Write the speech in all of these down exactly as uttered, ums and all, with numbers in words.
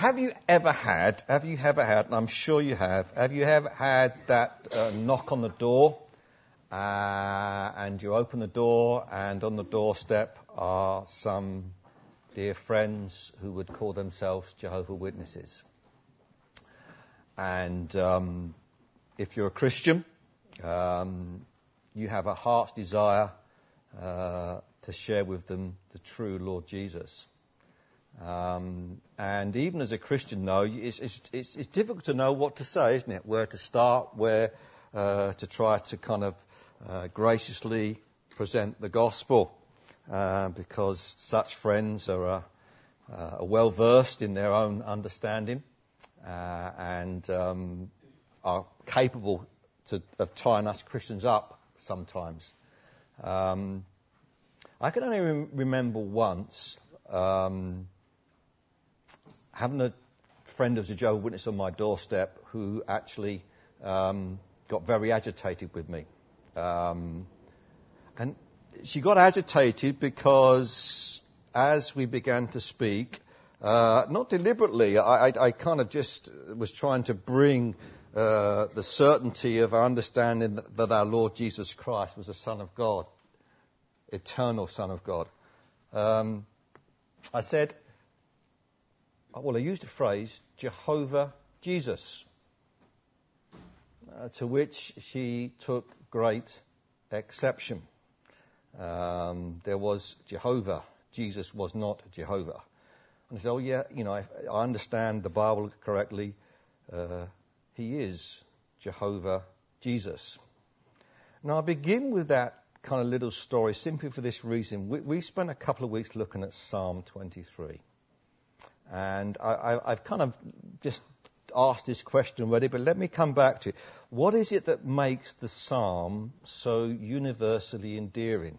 have you ever had, have you ever had, and I'm sure you have, have you ever had that uh, knock on the door, uh, and you open the door, and on the doorstep are some dear friends who would call themselves Jehovah's Witnesses. And um, if you're a Christian, um, you have a heart's desire uh, to share with them the true Lord Jesus. Um, and even as a Christian, though, it's, it's, it's, it's difficult to know what to say, isn't it? Where to start, where uh, to try to kind of uh, graciously present the gospel, uh, because such friends are, uh, uh, are well versed in their own understanding uh, and um, are capable to, of tying us Christians up sometimes. Um, I can only re- remember once. Um, having a friend who's a Jehovah's Witness on my doorstep who actually um, got very agitated with me. Um, and she got agitated because as we began to speak, uh, not deliberately, I, I, I kind of just was trying to bring uh, the certainty of our understanding that, that our Lord Jesus Christ was the Son of God, eternal Son of God. Um, I said, well, I used the phrase, Jehovah Jesus, uh, to which she took great exception. Um, there was Jehovah. Jesus was not Jehovah. And I said, oh, yeah, you know, I, I understand the Bible correctly. Uh, he is Jehovah Jesus. Now, I begin with that kind of little story simply for this reason. We, we spent a couple of weeks looking at Psalm twenty-three. And I, I, I've kind of just asked this question already, but let me come back to it. What is it that makes the psalm so universally endearing?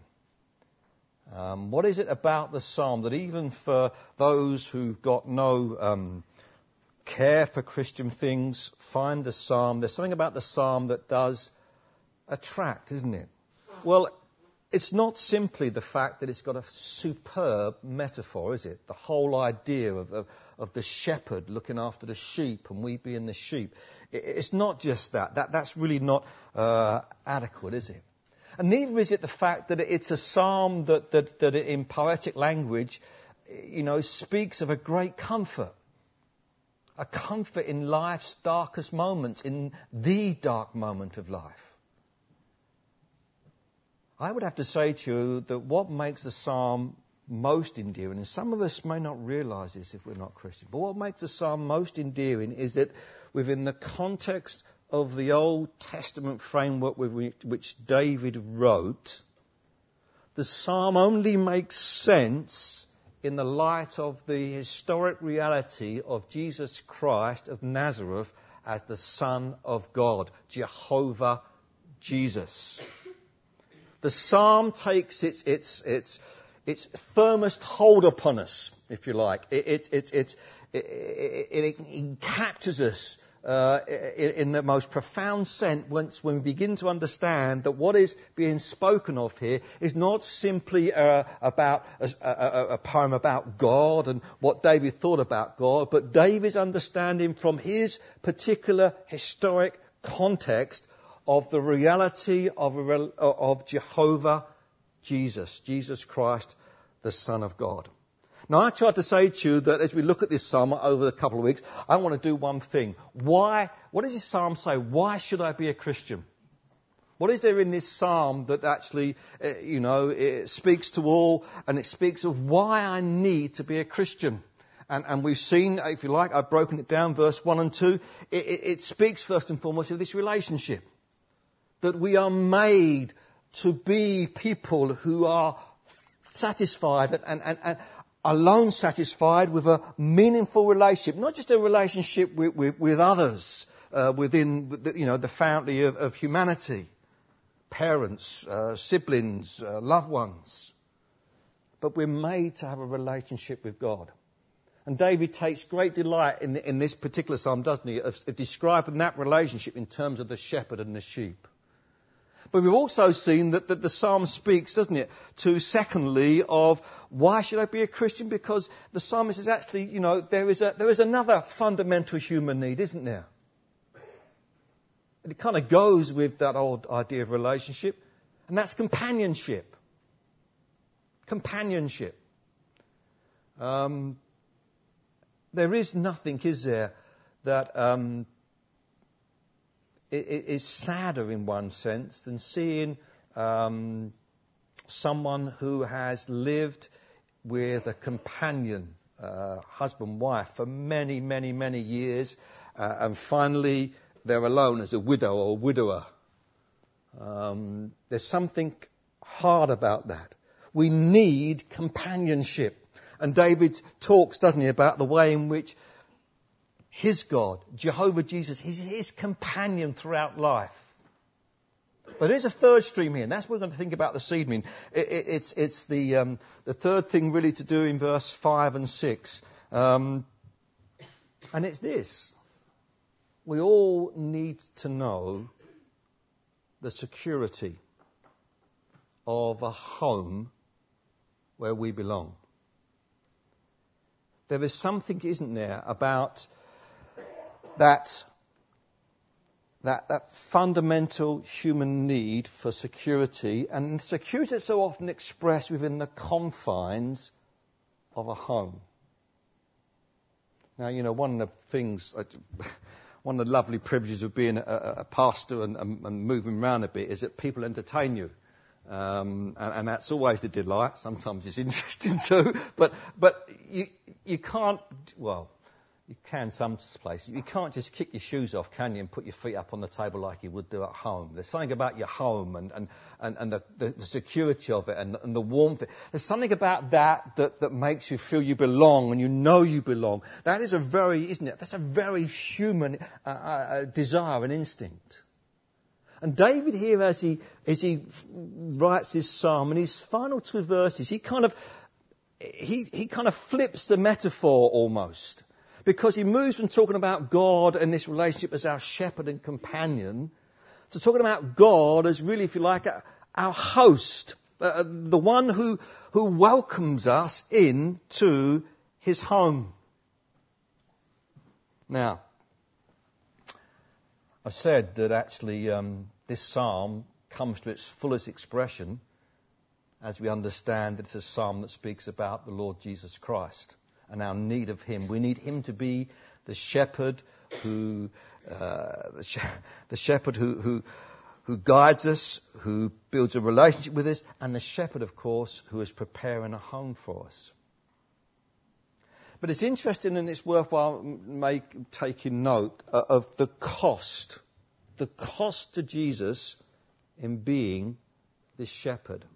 Um, what is it about the psalm that even for those who've got no um, care for Christian things find the psalm, there's something about the psalm that does attract, isn't it? Well, it's not simply the fact that it's got a superb metaphor, is it? The whole idea of, of, of the shepherd looking after the sheep and we being the sheep. It, it's not just that. that. That's really not uh, adequate, is it? And neither is it the fact that it's a psalm that, that, that in poetic language, you know, speaks of a great comfort. A comfort in life's darkest moments, in the dark moment of life. I would have to say to you that what makes the psalm most endearing, and some of us may not realise this if we're not Christian, but what makes the psalm most endearing is that within the context of the Old Testament framework with which David wrote, the psalm only makes sense in the light of the historic reality of Jesus Christ of Nazareth as the Son of God, Jehovah Jesus. The psalm takes its its its its firmest hold upon us, if you like. It it it it, it, it, it captures us uh, in, in the most profound sense once when we begin to understand that what is being spoken of here is not simply uh, about a, a, a poem about God and what David thought about God, but David's understanding from his particular historic context of the reality of, of Jehovah Jesus, Jesus Christ, the Son of God. Now, I tried to say to you that as we look at this psalm over a couple of weeks, I want to do one thing. Why? What does this psalm say? Why should I be a Christian? What is there in this psalm that actually, uh, you know, it speaks to all, and it speaks of why I need to be a Christian? And, and we've seen, if you like, I've broken it down, verse one and two. It, it, it speaks first and foremost of this relationship. That we are made to be people who are satisfied and, and, and alone satisfied with a meaningful relationship, not just a relationship with, with, with others uh, within the, you know, the family of, of humanity, parents, uh, siblings, uh, loved ones, but we're made to have a relationship with God. And David takes great delight in, in this particular psalm, doesn't he, of, of describing that relationship in terms of the shepherd and the sheep. But we've also seen that, that the psalm speaks, doesn't it, to secondly of why should I be a Christian? Because the psalmist is actually, you know, there is a there is another fundamental human need, isn't there? And it kind of goes with that old idea of relationship, and that's companionship. Companionship. Um, there is nothing, is there, that um, it, it is sadder in one sense than seeing um, someone who has lived with a companion, uh, husband, wife, for many, many, many years, uh, and finally they're alone as a widow or a widower. Um, there's something hard about that. We need companionship. And David talks, doesn't he, about the way in which his God, Jehovah Jesus, is his companion throughout life. But there's a third stream here, and that's what we're going to think about this evening. It, it, it's it's the um, the third thing really to do in verse five and six. Um, and it's this. We all need to know the security of a home where we belong. There is something, isn't there, about that, that, that fundamental human need for security, and security is so often expressed within the confines of a home. Now, you know, one of the things, one of the lovely privileges of being a, a pastor and, and, and moving around a bit is that people entertain you. Um, and, and that's always a delight. Sometimes it's interesting too. But but you you can't, well, you can some places. You can't just kick your shoes off, can you, and put your feet up on the table like you would do at home. There's something about your home and, and, and, and the, the, the security of it and the, and the warmth. There's something about that, that that makes you feel you belong and you know you belong. That is a very, isn't it? That's a very human uh, uh, desire and instinct. And David here, as he as he writes his psalm, in his final two verses, he kind of he he kind of flips the metaphor almost, because he moves from talking about God and this relationship as our shepherd and companion to talking about God as really, if you like, our host, uh, the one who who welcomes us into his home. Now, I said that actually um, this psalm comes to its fullest expression as we understand that it's a psalm that speaks about the Lord Jesus Christ and our need of him. We need him to be the shepherd who, uh, the, sh- the shepherd who, who, who guides us, who builds a relationship with us, and the shepherd, of course, who is preparing a home for us. But it's interesting and it's worthwhile make, taking note of the cost, the cost to Jesus in being this shepherd.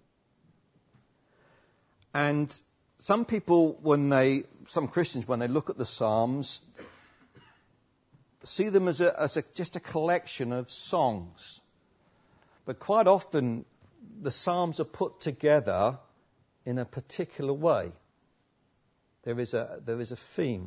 And some people, when they, some Christians, when they look at the Psalms, see them as a, as a, just a collection of songs. But quite often, the Psalms are put together in a particular way. There is a there is a theme.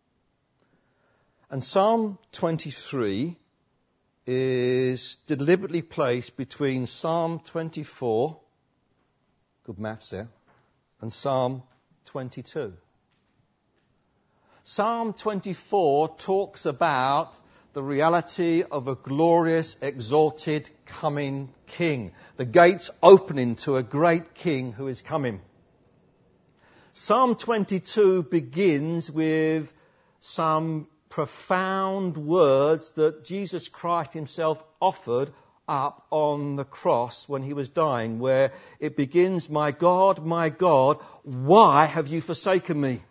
And Psalm twenty-three is deliberately placed between Psalm twenty-four, good maths there, and Psalm twenty-two. Psalm twenty-four talks about the reality of a glorious, exalted, coming king. The gates opening to a great king who is coming. Psalm twenty-two begins with some profound words that Jesus Christ himself offered up on the cross when he was dying, where it begins, "My God, my God, why have you forsaken me?"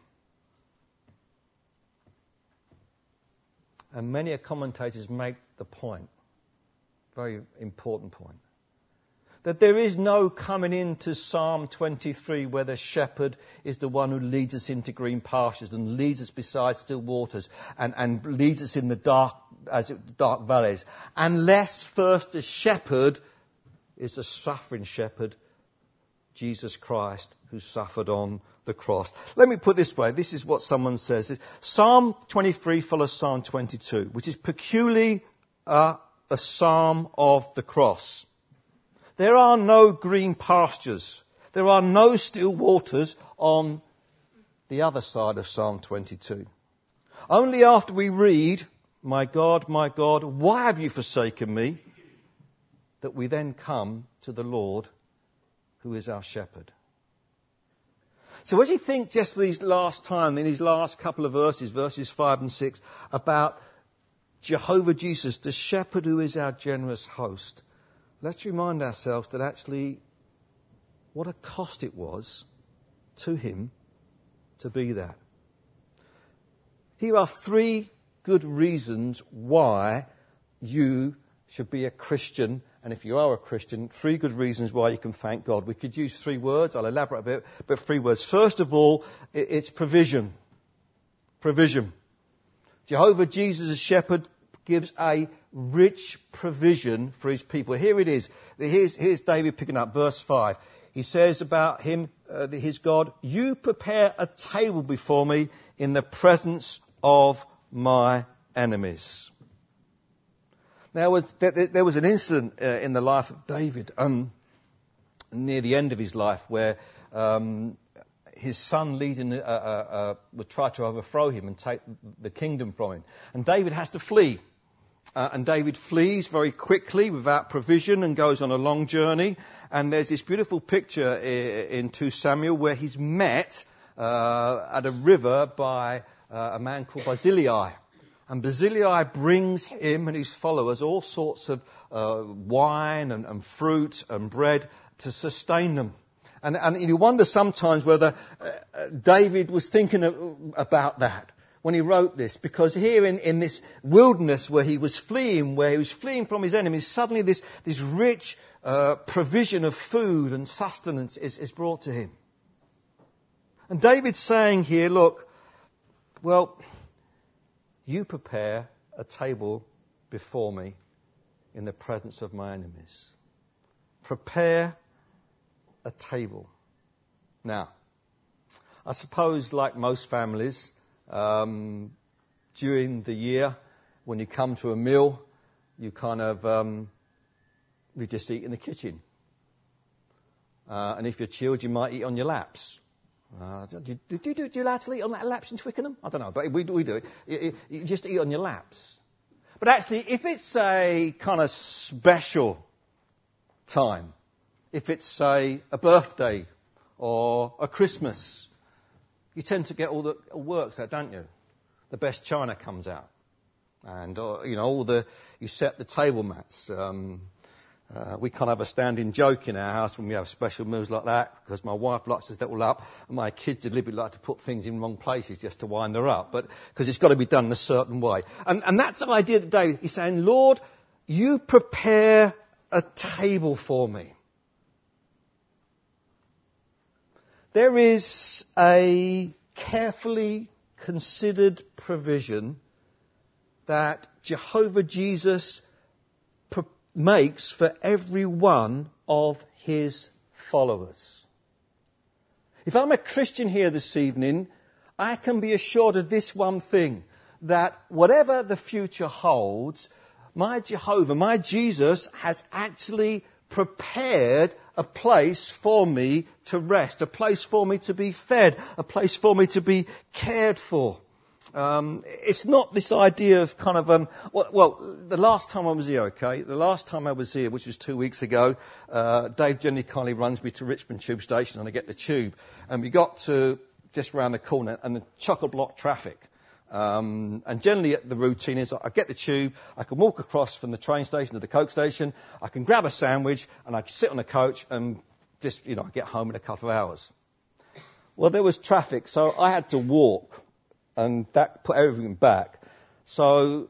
And many commentators make the point, very important point, that there is no coming into Psalm twenty-three where the shepherd is the one who leads us into green pastures and leads us beside still waters and, and leads us in the dark, as it, dark valleys, unless first the shepherd is the suffering shepherd, Jesus Christ, who suffered on the cross. Let me put it this way. This is what someone says. Psalm twenty-three follows Psalm twenty-two, which is peculiarly uh, a psalm of the cross. There are no green pastures. There are no still waters on the other side of Psalm twenty-two. Only after we read, "My God, my God, why have you forsaken me?" that we then come to the Lord who is our shepherd. So as you think just for these last time, in these last couple of verses, verses five and six, about Jehovah Jesus, the shepherd who is our generous host, let's remind ourselves that actually what a cost it was to him to be that. Here are three good reasons why you should be a Christian. And if you are a Christian, three good reasons why you can thank God. We could use three words. I'll elaborate a bit, but three words. First of all, it's provision. Provision. Jehovah Jesus, as shepherd, gives a rich provision for his people. Here it is. Here's, here's David picking up verse five. He says about him, uh, his God, "You prepare a table before me in the presence of my enemies." Now, was, there, there was an incident uh, in the life of David, um, near the end of his life, where um, his son leading, uh, uh, uh, would try to overthrow him and take the kingdom from him. And David has to flee. Uh, and David flees very quickly without provision and goes on a long journey. And there's this beautiful picture in Second Samuel where he's met uh, at a river by uh, a man called Barzillai. And Barzillai brings him and his followers all sorts of uh, wine and, and fruit and bread to sustain them. And, and you wonder sometimes whether uh, David was thinking of, about that when he wrote this, because here in, in this wilderness where he was fleeing, where he was fleeing from his enemies, suddenly this, this rich uh, provision of food and sustenance is, is brought to him. And David's saying here, look, well, you prepare a table before me in the presence of my enemies. Prepare a table. Now, I suppose like most families, um, during the year, when you come to a meal, you kind of, um, we just eat in the kitchen. Uh, and if you're chilled, you might eat on your laps. Uh, do, you, do, you, do you allow to eat on laps in Twickenham? I don't know, but we, we do it. You, you just eat on your laps. But actually, if it's a kind of special time, if it's, say, a birthday or a Christmas, you tend to get all the works out, don't you? The best china comes out. And, uh, you know, all the, you set the table mats. Um, Uh, we kind of have a standing joke in our house when we have special meals like that, because my wife likes to set it all up, and my kids deliberately like to put things in wrong places just to wind her up, but because it's got to be done in a certain way. And, and that's the idea today. He's saying, Lord, you prepare a table for me. There is a carefully considered provision that Jehovah Jesus makes for every one of his followers. If I'm a Christian here this evening, I can be assured of this one thing, that whatever the future holds, my Jehovah, my Jesus has actually prepared a place for me to rest, a place for me to be fed, a place for me to be cared for. Um, it's not this idea of kind of, um, well, well, the last time I was here, okay, the last time I was here, which was two weeks ago, uh, Dave generally kindly runs me to Richmond Tube Station and I get the tube. And we got to just round the corner and the chock-a-block traffic. Um, and generally the routine is I get the tube, I can walk across from the train station to the Coke station, I can grab a sandwich and I can sit on the coach and just, you know, I get home in a couple of hours. Well, there was traffic, so I had to walk. And that put everything back. So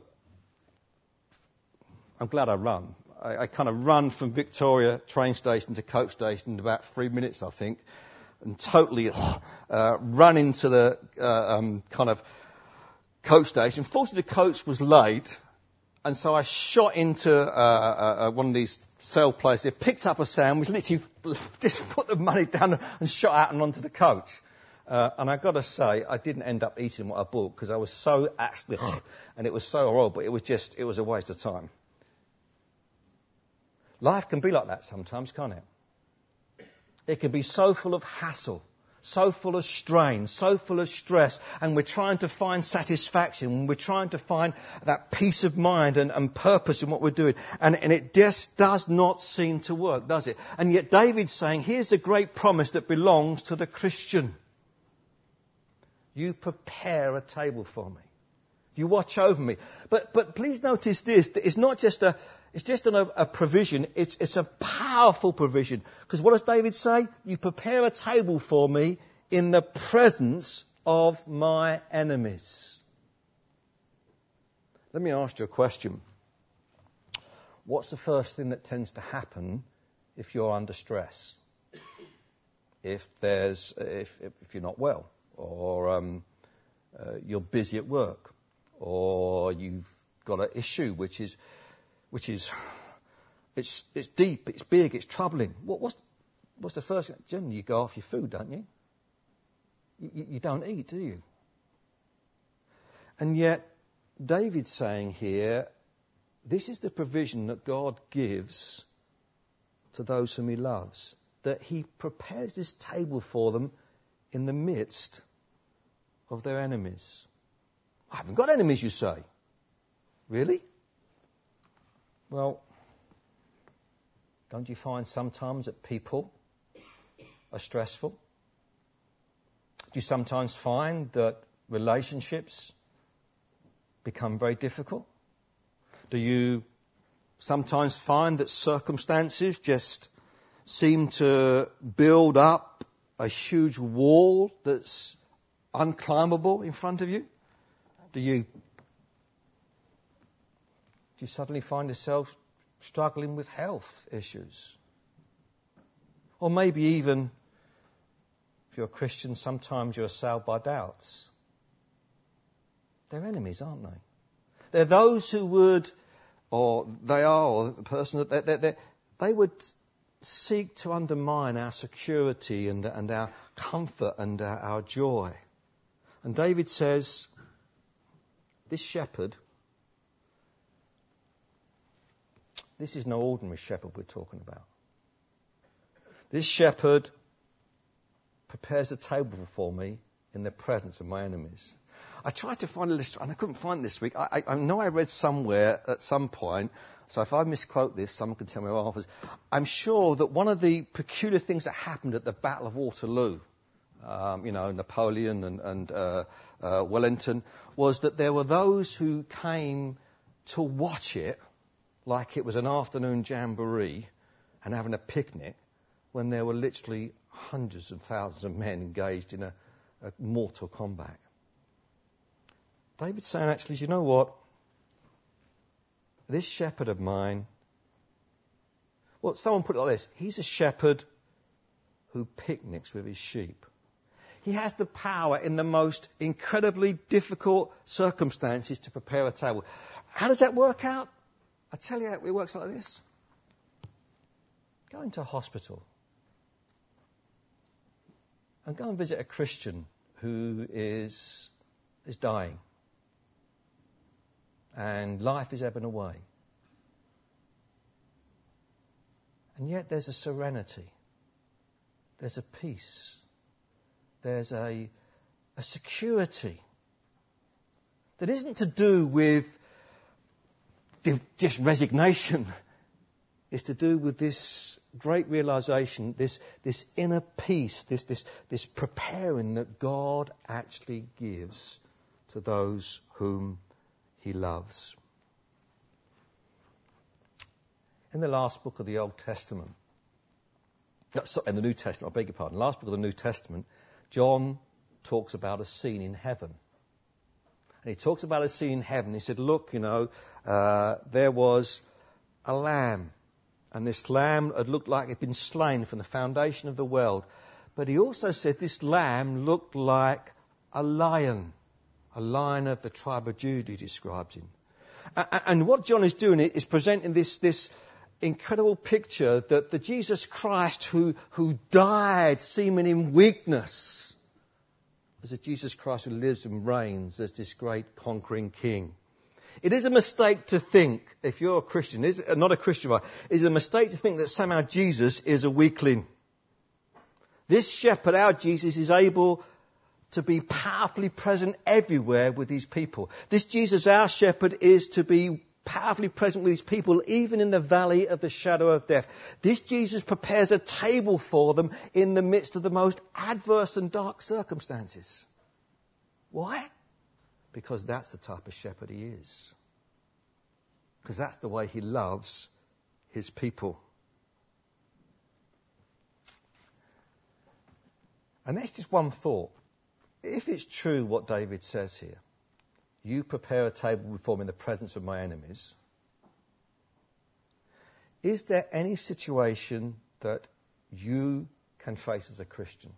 I'm glad I run. I, I kind of run from Victoria train station to Coke station in about three minutes, I think, and totally uh, run into the uh, um, kind of Coke station. Fortunately, the coach was late, and so I shot into uh, uh, one of these sale places, picked up a sandwich, literally just put the money down and shot out and onto the coach. Uh, and I've got to say, I didn't end up eating what I bought because I was so actually, and it was so horrible, but it was just, it was a waste of time. Life can be like that sometimes, can't it? It can be so full of hassle, so full of strain, so full of stress, and we're trying to find satisfaction, and we're trying to find that peace of mind and, and purpose in what we're doing. And, and it just does not seem to work, does it? And yet David's saying, here's a great promise that belongs to the Christian. You prepare a table for me. You watch over me. But but please notice this. It's not just a it's just an, a, a provision. It's it's a powerful provision. Because what does David say? You prepare a table for me in the presence of my enemies. Let me ask you a question. What's the first thing that tends to happen if you're under stress? If there's if if you're not well, or um, uh, you're busy at work, or you've got an issue which is, which is, it's it's deep, it's big, it's troubling. What, what's what's the first thing? Generally, you go off your food, don't you? You, you don't eat, do you? And yet, David's saying here, this is the provision that God gives to those whom He loves, that He prepares this table for them in the midst of their enemies. I haven't got enemies, you say. Really? Well, don't you find sometimes that people are stressful? Do you sometimes find that relationships become very difficult? Do you sometimes find that circumstances just seem to build up a huge wall that's unclimbable in front of you? Do you, do you suddenly find yourself struggling with health issues? Or maybe even, if you're a Christian, sometimes you're assailed by doubts. They're enemies, aren't they? They're those who would, or they are, or the person that they, they, they would seek to undermine our security and, and our comfort and our, our joy. And David says, this shepherd, this is no ordinary shepherd we're talking about. This shepherd prepares a table for me in the presence of my enemies. I tried to find a list, and I couldn't find it this week. I, I, I know I read somewhere at some point, so if I misquote this, someone can tell me what offers. I'm sure that one of the peculiar things that happened at the Battle of Waterloo, um, you know, Napoleon and, and uh, uh, Wellington, was that there were those who came to watch it like it was an afternoon jamboree and having a picnic, when there were literally hundreds of thousands of men engaged in a, a mortal combat. David's saying, actually, you know what? This shepherd of mine, well, someone put it like this: he's a shepherd who picnics with his sheep. He has the power in the most incredibly difficult circumstances to prepare a table. How does that work out? I tell you, it works like this. Go into a hospital and go and visit a Christian who is is dying, and life is ebbing away. And yet there's a serenity, there's a peace, there's a, a security that isn't to do with just resignation. It's to do with this great realization, this this inner peace, this this this preparing that God actually gives to those whom He loves. In the last book of the Old Testament, in the New Testament, I beg your pardon, last book of the New Testament, John talks about a scene in heaven. And he talks about a scene in heaven. He said, look, you know, uh, there was a lamb. And this lamb had looked like it had been slain from the foundation of the world. But he also said this lamb looked like a lion. A lion of the tribe of Judah, he describes him. And what John is doing is presenting this, this incredible picture that the Jesus Christ who, who died seeming in weakness, as a Jesus Christ who lives and reigns as this great conquering king. It is a mistake to think, if you're a Christian, is not a Christian, it is a mistake to think that somehow Jesus is a weakling. This shepherd, our Jesus, is able to be powerfully present everywhere with his people. This Jesus, our shepherd, is to be powerfully present with his people, even in the valley of the shadow of death. This Jesus prepares a table for them in the midst of the most adverse and dark circumstances. Why? Because that's the type of shepherd he is. Because that's the way he loves his people. And that's just one thought. If it's true what David says here, you prepare a table before me in the presence of my enemies, is there any situation that you can face as a Christian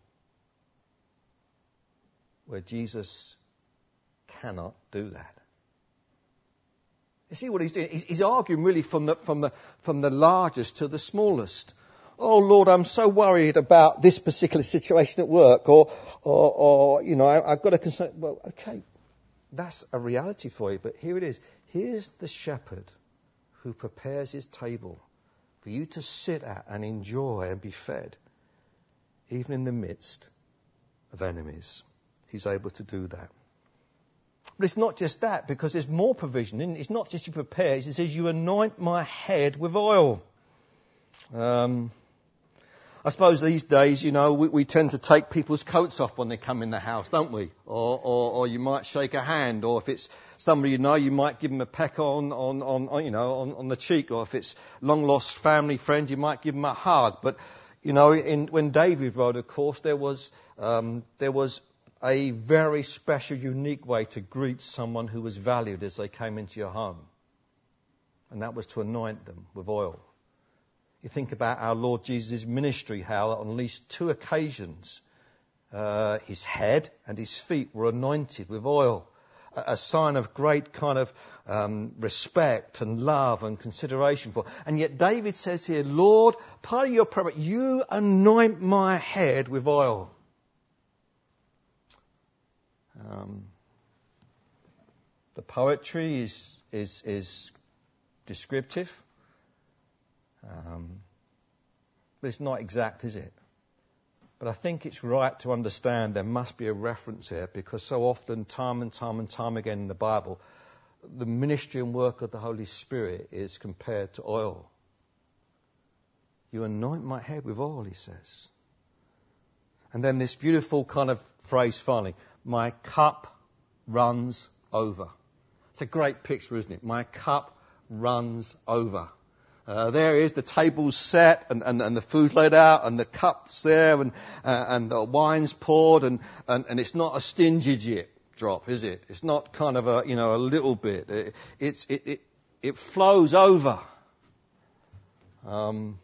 where Jesus cannot do that? You see what he's doing? He's, he's arguing really from the, from the, from the largest to the smallest. Oh, Lord, I'm so worried about this particular situation at work, or, or, or you know, I, I've got a concern. Well, okay, that's a reality for you, but here it is. Here's the shepherd who prepares his table for you to sit at and enjoy and be fed, even in the midst of enemies. He's able to do that. But it's not just that, because there's more provision. It's not just you prepare. It says, you anoint my head with oil. Um... I suppose these days, you know, we, we tend to take people's coats off when they come in the house, don't we? Or, or, or you might shake a hand, or if it's somebody you know, you might give them a peck on, on, on, on you know, on, on the cheek, or if it's long lost family friends, you might give them a hug. But, you know, in, when David wrote, of course, there was, um, there was a very special, unique way to greet someone who was valued as they came into your home. And that was to anoint them with oil. You think about our Lord Jesus' ministry, how on at least two occasions uh, his head and his feet were anointed with oil, a, a sign of great kind of um, respect and love and consideration for. And yet David says here, Lord, part of your prayer, you anoint my head with oil. Um, the poetry is is, is descriptive. Um, but it's not exact, is it? But I think it's right to understand there must be a reference here, because so often, time and time and time again in the Bible, the ministry and work of the Holy Spirit is compared to oil. You anoint my head with oil, he says. And then this beautiful kind of phrase finally, my cup runs over. It's a great picture, isn't it? My cup runs over. Uh, there is the table's set, and, and, and the food's laid out, and the cup's there, and uh, and the wine's poured, and, and, and it's not a stingy drop, is it? It's not kind of a, you know, a little bit. It, it's it, it it flows over. Um,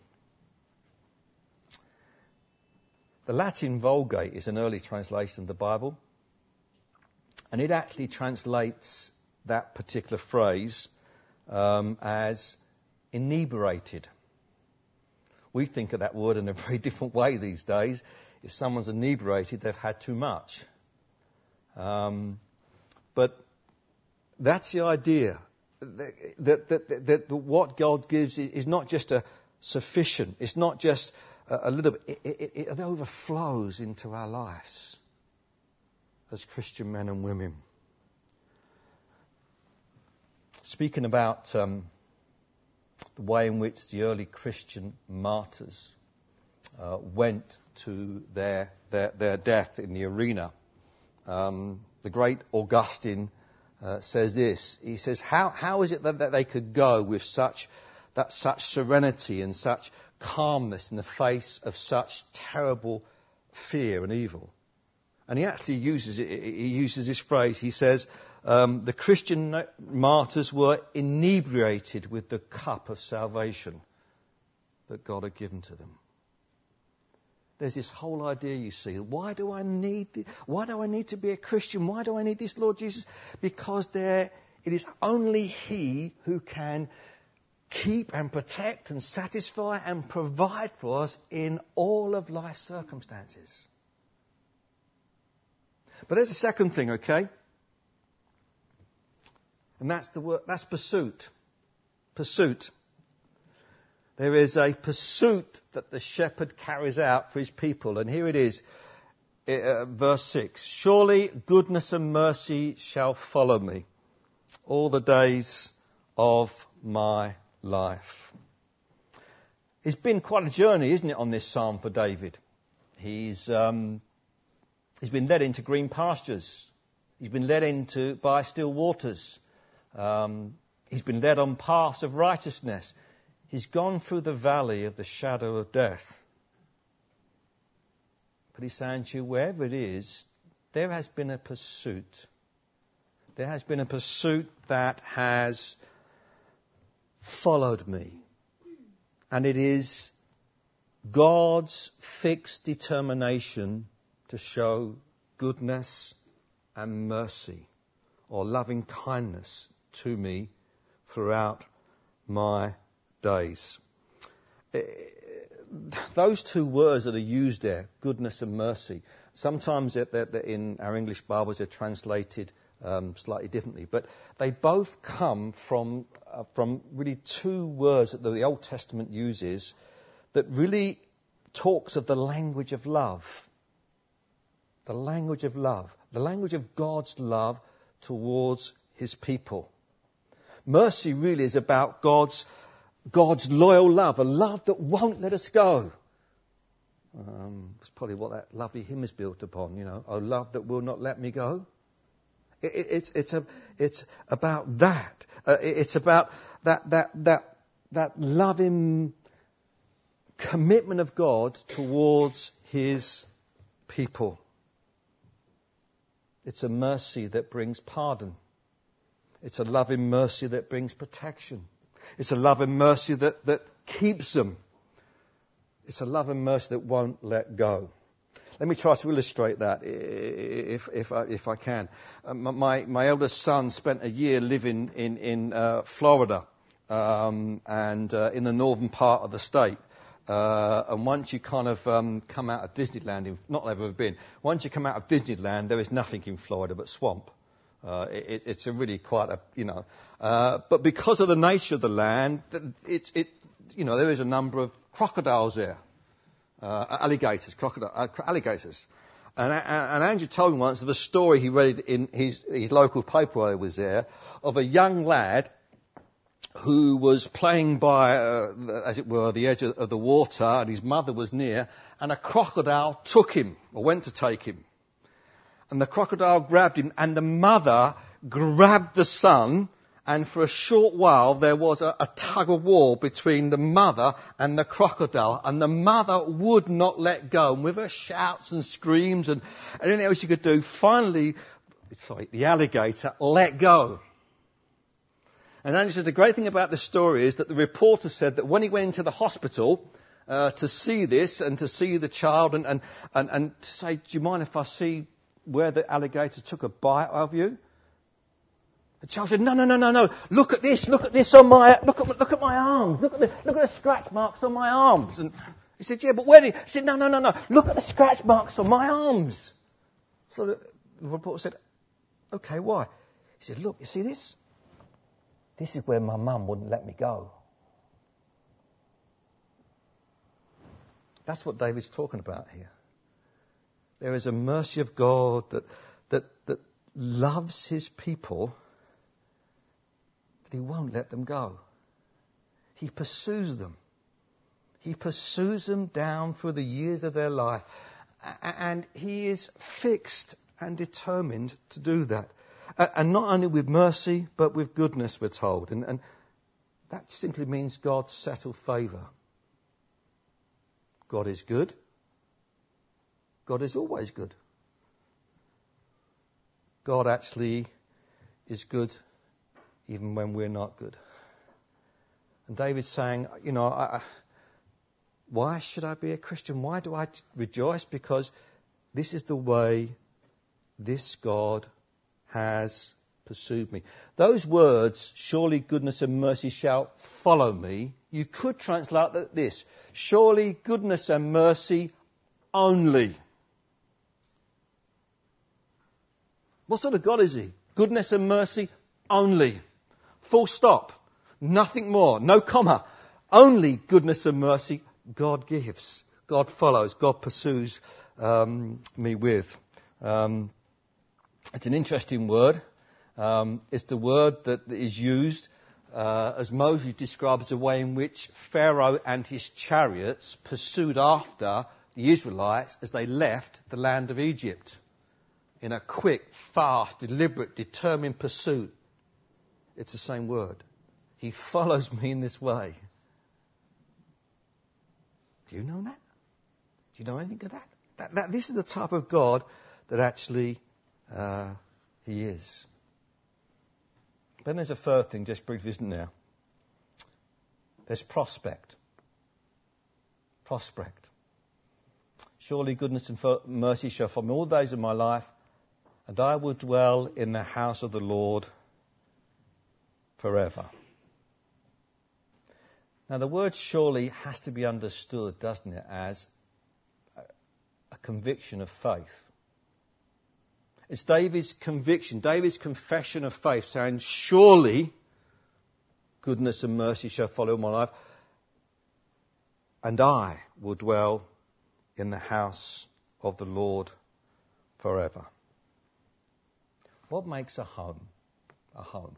the Latin Vulgate is an early translation of the Bible, and it actually translates that particular phrase um, as inebriated. We think of that word in a very different way these days. If someone's inebriated, they've had too much. Um, but that's the idea. That, that, that, that, that what God gives is not just a sufficient. It's not just a, a little bit. It, it, it overflows into our lives as Christian men and women. Speaking about um, the way in which the early Christian martyrs uh, went to their, their their death in the arena. Um, the great Augustine uh, says this. He says, "How how is it that, that they could go with such that such serenity and such calmness in the face of such terrible fear and evil?" And he actually uses it. He uses this phrase. He says, Um, the Christian martyrs were inebriated with the cup of salvation that God had given to them. There's this whole idea, you see. Why do I need? Why do I need to be a Christian? Why do I need this Lord Jesus? Because there, it is only He who can keep and protect and satisfy and provide for us in all of life's circumstances. But there's a second thing, okay? And that's the word, that's pursuit. Pursuit. There is a pursuit that the shepherd carries out for his people. And here it is, uh, verse six. Surely goodness and mercy shall follow me all the days of my life. It's been quite a journey, isn't it, on this psalm for David? He's um, he's been led into green pastures. He's been led into by still waters. Um, he's been led on paths of righteousness. He's gone through the valley of the shadow of death. But he's saying to you, wherever it is, there has been a pursuit. There has been a pursuit that has followed me. And it is God's fixed determination to show goodness and mercy or loving kindness to me throughout my days. Those two words that are used there, goodness and mercy, sometimes in our English Bibles they're translated um, slightly differently, but they both come from uh, from really two words that the Old Testament uses that really talks of the language of love. The language of love. The language of God's love towards his people. Mercy really is about God's God's loyal love, a love that won't let us go. Um, it's probably what that lovely hymn is built upon, you know, oh love that will not let me go. It, it, it's it's a it's about that. Uh, it, it's about that that that that loving commitment of God towards his people. It's a mercy that brings pardon. It's a loving mercy that brings protection. It's a love and mercy that, that keeps them. It's a love and mercy that won't let go. Let me try to illustrate that if if I, if I can. Uh, my my eldest son spent a year living in in uh, Florida um, and uh, in the northern part of the state. Uh, and once you kind of um, come out of Disneyland, in, not that I've ever been, once you come out of Disneyland, there is nothing in Florida but swamp. Uh, it, it's a really quite a, you know, uh, but because of the nature of the land, it's, it, you know, there is a number of crocodiles there, uh, alligators, crocodile, uh, alligators. And, and Andrew told me once of a story he read in his, his local paper while he was there, of a young lad who was playing by, uh, as it were, the edge of, of the water, and his mother was near, and a crocodile took him, or went to take him. And the crocodile grabbed him, and the mother grabbed the son, and for a short while there was a, a tug of war between the mother and the crocodile, and the mother would not let go. And with her shouts and screams and anything else she could do, finally, sorry, the alligator let go. And Andy said the great thing about the story is that the reporter said that when he went into the hospital uh, to see this and to see the child and, and, and, and to say, do you mind if I see where the alligator took a bite of you? The child said, no, no, no, no, no. Look at this. Look at this on my, look at, look at my arms. Look at the, look at the scratch marks on my arms. And he said, yeah, but where did he? He said, no, no, no, no. Look at the scratch marks on my arms. So the, the reporter said, okay, why? He said, look, you see this? This is where my mum wouldn't let me go. That's what David's talking about here. There is a mercy of God that that that loves his people, that he won't let them go. He pursues them. He pursues them down through the years of their life. And he is fixed and determined to do that. And not only with mercy, but with goodness, we're told. And, and that simply means God's settled favour. God is good. God is always good. God actually is good even when we're not good. And David's saying, you know, I, why should I be a Christian? Why do I rejoice? Because this is the way this God has pursued me. Those words, surely goodness and mercy shall follow me, you could translate this, surely goodness and mercy only. What sort of God is he? Goodness and mercy only. Full stop. Nothing more. No comma. Only goodness and mercy God gives. God follows. God pursues um, me with. Um, it's an interesting word. Um, it's the word that is used uh, as Moses describes the way in which Pharaoh and his chariots pursued after the Israelites as they left the land of Egypt. In a quick, fast, deliberate, determined pursuit. It's the same word. He follows me in this way. Do you know that? Do you know anything of that? that, that this is the type of God that actually uh, he is. Then there's a third thing, just briefly, isn't there? There's prospect. Prospect. Surely goodness and mercy shall follow me all the days of my life, and I will dwell in the house of the Lord forever. Now the word surely has to be understood, doesn't it, as a, a conviction of faith. It's David's conviction, David's confession of faith, saying, surely goodness and mercy shall follow my life, and I will dwell in the house of the Lord forever. What makes a home a home?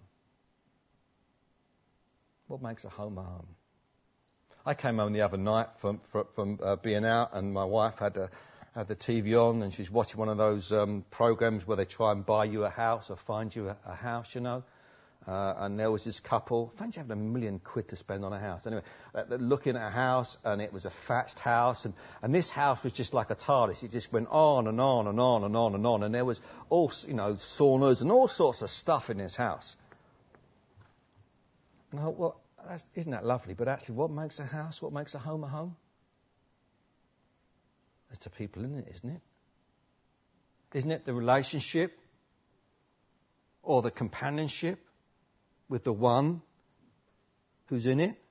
What makes a home a home? I came home the other night from from, from uh, being out, and my wife had a, had the T V on, and she's watching one of those um, programs where they try and buy you a house or find you a, a house, you know. Uh, and there was this couple, fancy having a million quid to spend on a house. Anyway, uh, looking at a house, and it was a thatched house, and, and this house was just like a TARDIS. It just went on and on and on and on and on, and there was all, you know, saunas and all sorts of stuff in this house. And I thought, well, that's, isn't that lovely? But actually, what makes a house, what makes a home a home? It's the people in it, isn't it? Isn't it the relationship or the companionship with the one who's in it?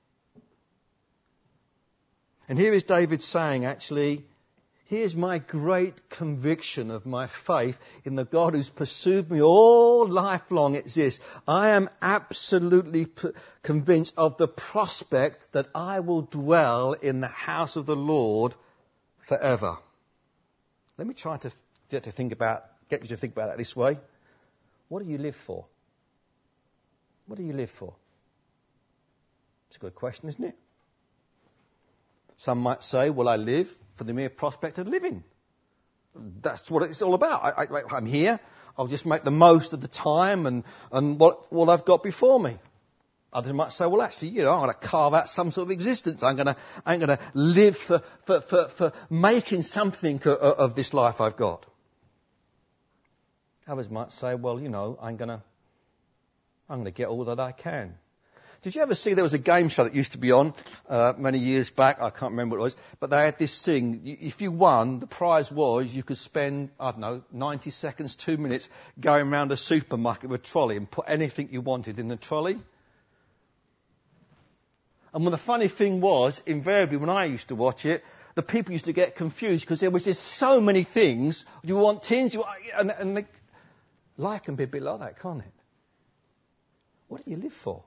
And here is David saying, actually, here's my great conviction of my faith in the God who's pursued me all life long. It's this: I am absolutely p- convinced of the prospect that I will dwell in the house of the Lord forever. Let me try to get to think about, get you to think about that this way. What do you live for? What do you live for? It's a good question, isn't it? Some might say, well, I live for the mere prospect of living. That's what it's all about. I, I, I'm here. I'll just make the most of the time and, and what, what I've got before me. Others might say, well, actually, you know, I'm going to carve out some sort of existence. I'm going to, I'm going to live for, for, for, for making something of, of this life I've got. Others might say, well, you know, I'm going to, I'm going to get all that I can. Did you ever see there was a game show that used to be on uh, many years back? I can't remember what it was. But they had this thing. If you won, the prize was you could spend, I don't know, ninety seconds, two minutes going around a supermarket with a trolley and put anything you wanted in the trolley. And when the funny thing was, invariably when I used to watch it, the people used to get confused because there was just so many things. You want tins, you want, and, and the, life can be a bit like that, can't it? What do you live for?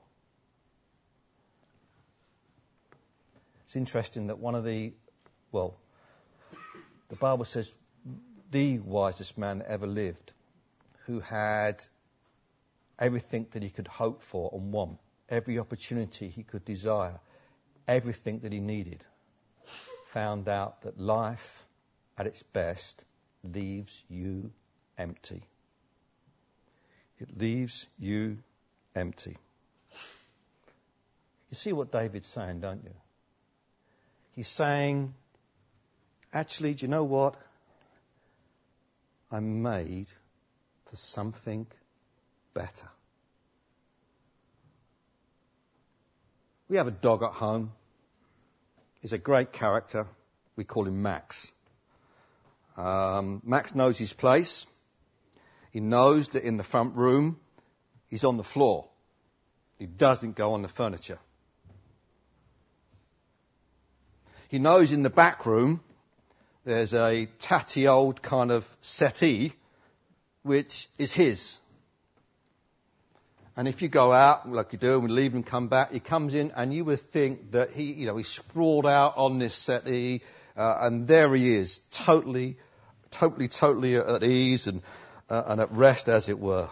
It's interesting that one of the, well, the Bible says the wisest man that ever lived, who had everything that he could hope for and want, every opportunity he could desire, everything that he needed, found out that life at its best leaves you empty. It leaves you empty. You see what David's saying, don't you? He's saying, actually, do you know what? I'm made for something better. We have a dog at home. He's a great character. We call him Max. Um, Max knows his place. He knows that in the front room, he's on the floor. He doesn't go on the furniture. He knows in the back room there's a tatty old kind of settee which is his. And if you go out, like you do, and we leave and come back, he comes in and you would think that he, you know, he's sprawled out on this settee, uh, and there he is, totally, totally, totally at ease and, uh, and at rest, as it were.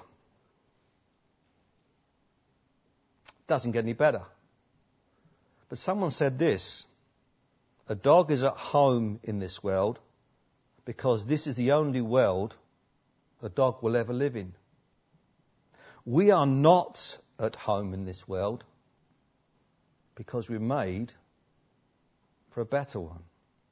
Doesn't get any better. But someone said this: a dog is at home in this world because this is the only world a dog will ever live in. We are not at home in this world because we're made for a better one.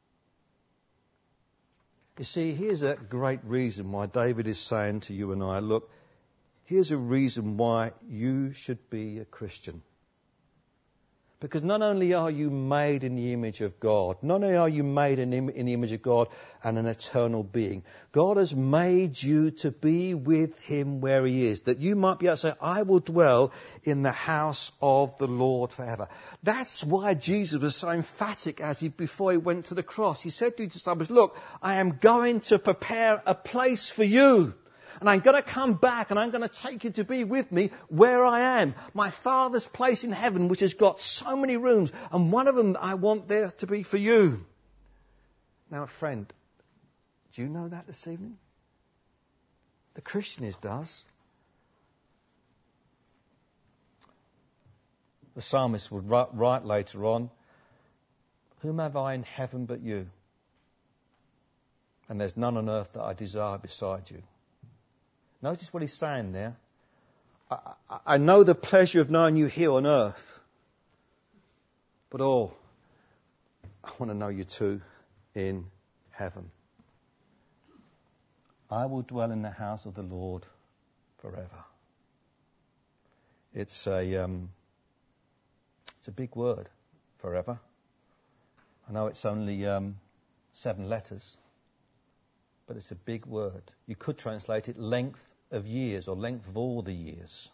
You see, here's a great reason why David is saying to you and I, look, here's a reason why you should be a Christian. Because not only are you made in the image of God, not only are you made in, im- in the image of God and an eternal being, God has made you to be with him where he is, that you might be able to say, I will dwell in the house of the Lord forever. That's why Jesus was so emphatic as he, before he went to the cross. He said to his disciples, look, I am going to prepare a place for you. And I'm going to come back and I'm going to take you to be with me where I am. My Father's place in heaven, which has got so many rooms. And one of them I want there to be for you. Now, friend, do you know that this evening? The Christian is does. The psalmist would write later on, whom have I in heaven but you? And there's none on earth that I desire beside you. Notice what he's saying there. I, I, I know the pleasure of knowing you here on earth. But oh, I want to know you too in heaven. I will dwell in the house of the Lord forever. It's a, um, it's a big word, forever. I know it's only um, seven letters. But it's a big word. You could translate it length of years or length of all the years.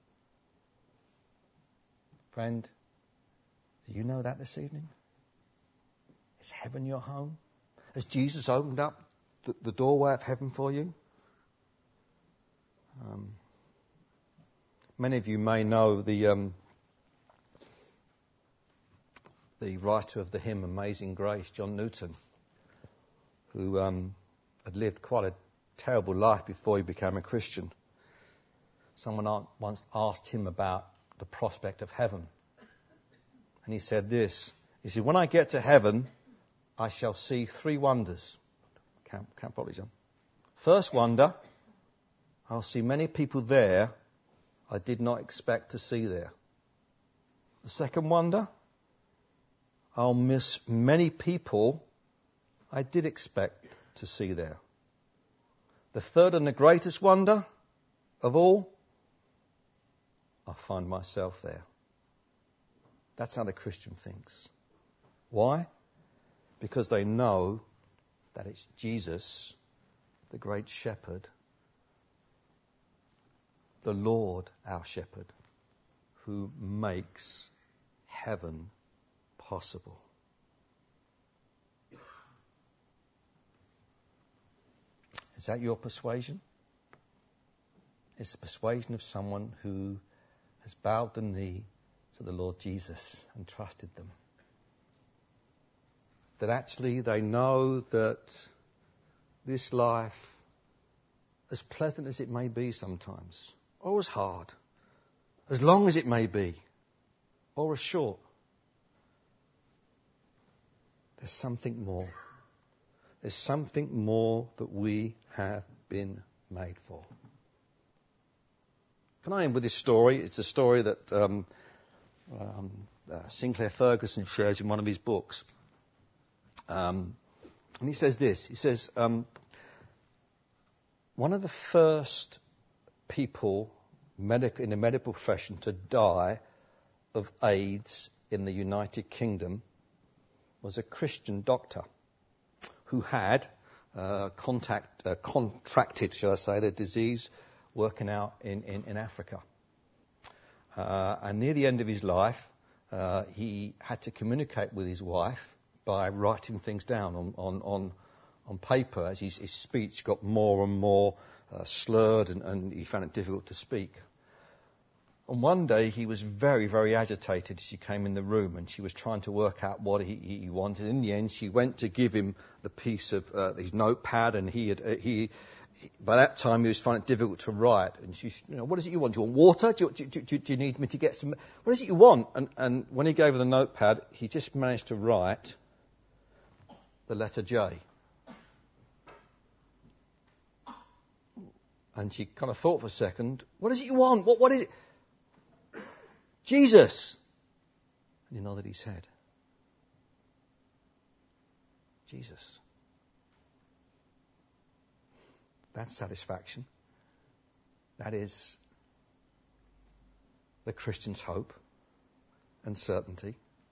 Friend, do you know that this evening? Is heaven your home? Has Jesus opened up the, the doorway of heaven for you? Um, many of you may know the um, the writer of the hymn Amazing Grace, John Newton, who um, had lived quite a terrible life before he became a Christian. Someone once asked him about the prospect of heaven. And he said this. He said, when I get to heaven, I shall see three wonders. Can't, can't probably jump. First wonder, I'll see many people there I did not expect to see there. The second wonder, I'll miss many people I did expect to see there. The third and the greatest wonder of all, I find myself there. That's how the Christian thinks. Why? Because they know that it's Jesus, the great shepherd, the Lord, our shepherd, who makes heaven possible. Is that your persuasion? It's the persuasion of someone who has bowed the knee to the Lord Jesus and trusted them. That actually they know that this life, as pleasant as it may be sometimes, or as hard, as long as it may be, or as short, there's something more. There's something more that we have been made for. Can I end with this story? It's a story that um, um, uh, Sinclair Ferguson shares in one of his books. Um, and he says this. He says, um, one of the first people medic- in the medical profession to die of AIDS in the United Kingdom was a Christian doctor who had uh, contact, uh, contracted, shall I say, the disease working out in, in, in Africa. Uh, and near the end of his life, uh, he had to communicate with his wife by writing things down on, on, on, on paper as his, his speech got more and more uh, slurred and, and he found it difficult to speak. And one day he was very, very agitated. She came in the room and she was trying to work out what he, he wanted. In the end, she went to give him the piece of uh, his notepad, and he had uh, he. By that time, he was finding it difficult to write. And she, you know, what is it you want? Do you want water? Do you, do, do, do you need me to get some? What is it you want? And, and when he gave her the notepad, he just managed to write the letter J. And she kind of thought for a second, what is it you want? What, what is it? Jesus. And he nodded his head. Jesus. That's satisfaction. That is the Christian's hope and certainty.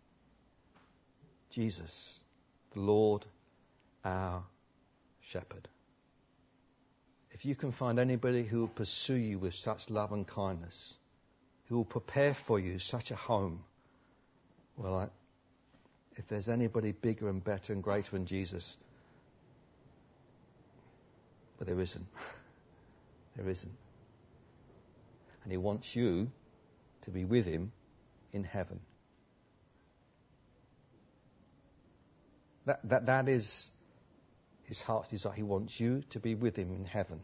Jesus, the Lord, our shepherd. If you can find anybody who will pursue you with such love and kindness, who will prepare for you such a home, well, I, if there's anybody bigger and better and greater than Jesus, but there isn't. There isn't. And he wants you to be with him in heaven. That, that, that is his heart's desire. He wants you to be with him in heaven.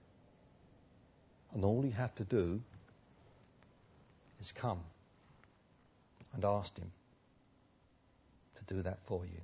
And all you have to do is come and ask him to do that for you.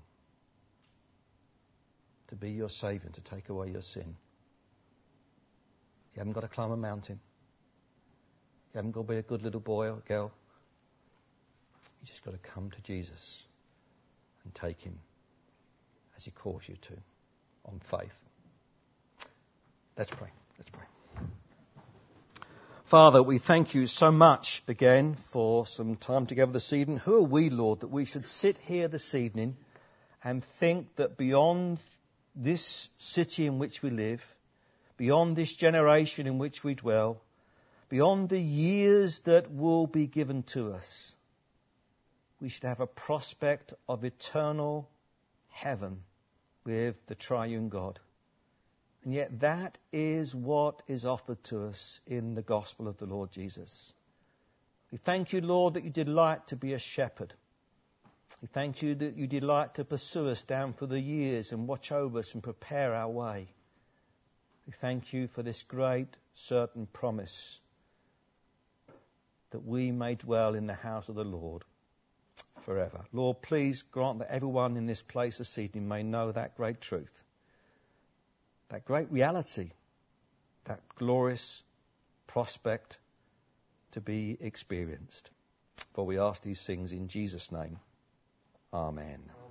To be your Saviour, to take away your sin. You haven't got to climb a mountain. You haven't got to be a good little boy or girl. You just got to come to Jesus and take him as he calls you to, on faith. Let's pray. Let's pray. Father, we thank you so much again for some time together this evening. Who are we, Lord, that we should sit here this evening and think that beyond this city in which we live, beyond this generation in which we dwell, beyond the years that will be given to us, we should have a prospect of eternal heaven with the triune God. And yet that is what is offered to us in the gospel of the Lord Jesus. We thank you, Lord, that you delight to be a shepherd. We thank you that you delight to pursue us down for the years and watch over us and prepare our way. We thank you for this great, certain promise that we may dwell in the house of the Lord forever. Lord, please grant that everyone in this place this evening may know that great truth, that great reality, that glorious prospect to be experienced. For we ask these things in Jesus' name. Amen.